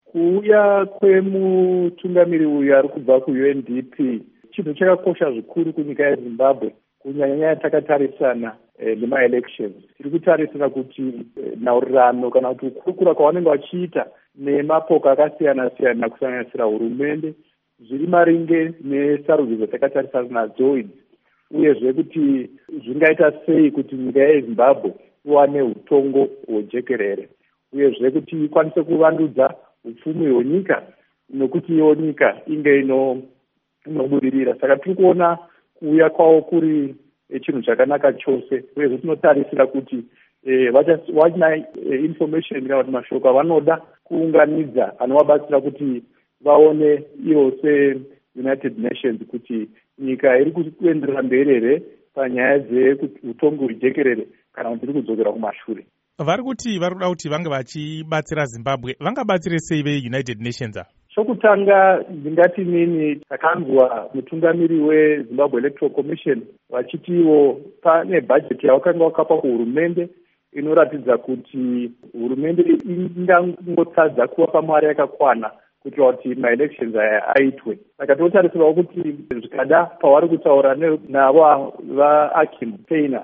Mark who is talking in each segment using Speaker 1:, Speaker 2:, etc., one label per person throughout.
Speaker 1: Kuuya kwemutungamiri uyu ari kubva kuUNDP chinhu chakakosha zvikuru kunyika yeZimbabwe, kunyanya takatarisana nemaelections. Tiri kutarisira kuti nhaurirano kana kuti kukurukura kwavanenge vachiita nemapoka akasiyana-siyana kusanganisira hurumende zviri maringe nesarudzo dzatakatarisana nadzo idzi, uyezve kuti zvingaita sei kuti nyika yeZimbabwe iwane utongo hwejekerere, uyezve kuti ikwanise kuvandudza upfumi hwenyika nokuti iyo nyika inge inobudirira. Saka tiri kuona kuuya kwavo kuri chinhu chakanaka chose, uyezve tinotarisira kuti vachina information kana kuti mashoko avanoda kuunganidza anovabatsira kuti vaone ivo seUnited Nations kuti nyika iri kuenderera mberi here panyaya dzeutongo hwejekerere kana kuti iri kudzokera kumashure.
Speaker 2: Vari kuti vari kuda kuti vange vachibatsira Zimbabwe, vangabatsire sei veUnited Nations?
Speaker 1: Chokutanga ndingati nini takanzwa mutungamiri weZimbabwe Electoral Commission vachitiwo pane bhajeti yavakanga vakapa kuhurumende inoratidza kuti hurumende ingangotsadza kuvapa mari yakakwana kuitira kuti maelections aya aitwe. Saka tinotarisirawo kuti zvikada pavari kutaura navo vaAkim Paine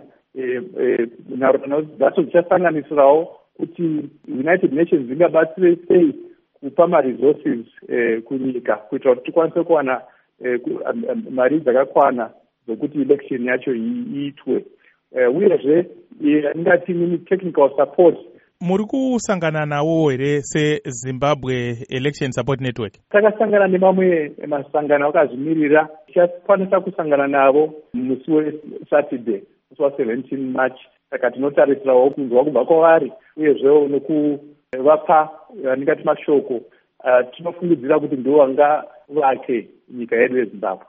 Speaker 1: nhaurirano dzacho dzichasanganisirawo kuti United Nations dzingabatsire sei kupa maresources kunyika kuitira kuti tikwanise kuwana mari dzakakwana dzokuti election yacho iitwe, uyezve ingati nini technical support.
Speaker 2: Muri kusangana nawo here seZimbabwe Election Support Network?
Speaker 1: Takasangana nemamwe masangano akazvimirira, tichakwanisa kusangana navo musi weSaturday, musi wa17 March. Saka tinotarisirawo kunzwa kubva kwavari uyezve nekuvapa ndingati mashoko tinofungidzira kuti ndiwo vanga vake nyika yedu yeZimbabwe.